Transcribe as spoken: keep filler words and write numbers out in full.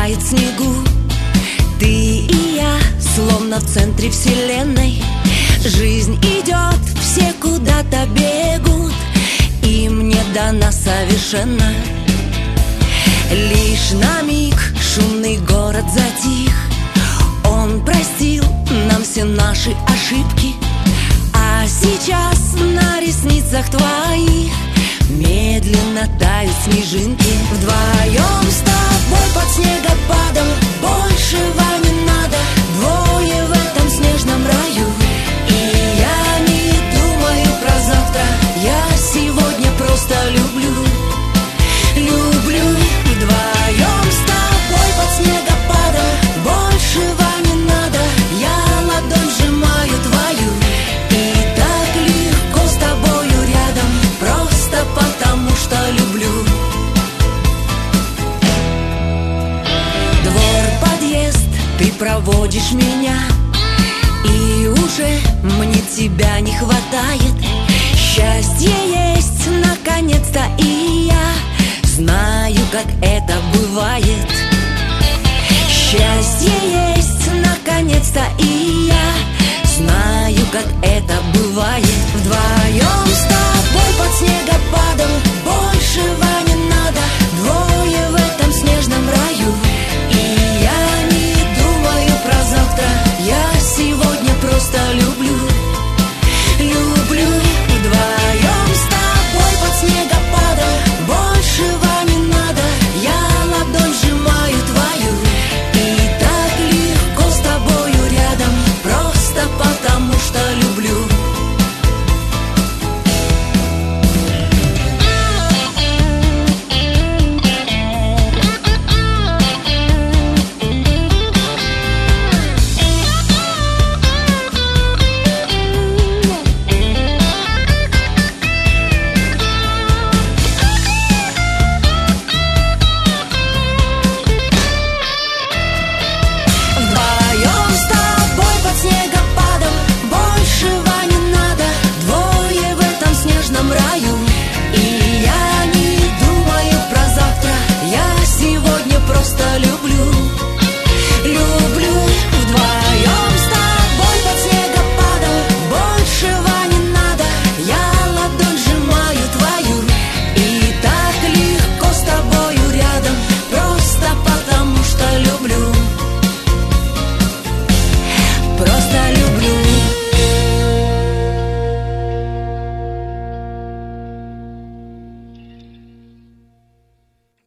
тает в снегу. Ты и я, словно в центре вселенной. Жизнь идет, все куда-то бегут, им не дана совершенно. Лишь на миг шумный город затих. Он простил нам все наши ошибки, а сейчас на ресницах твоих медленно тают снежинки. Вдвоем с тобой под снегопадом большего не надо. Двое в этом снежном раю. И я не думаю про завтра, я сегодня просто люблю. Люблю. Вдвоем с тобой под снегопадом большего не надо. Я ладонь сжимаю твою, и так легко с тобою рядом, просто потому что люблю. Двор, подъезд, ты проводишь меня, и уже мне тебя не хватает. Счастье есть, наконец-то, и я знаю, как это бывает. Счастье есть, наконец-то, и я знаю, как это бывает. Вдвоем с тобой под снегопадом большего не надо. Двое в этом снежном раю. И я не думаю про завтра, я сегодня просто люблю. Люблю. Вдвоем с тобой под снегопадом большего не надо. Я ладонь сжимаю твою, и так легко с тобою рядом, просто потому что люблю. Вдвоем с тобой под снегопадом большего не надо. Двое в этом снежном раю. И я не думаю про завтра, я сегодня просто люблю.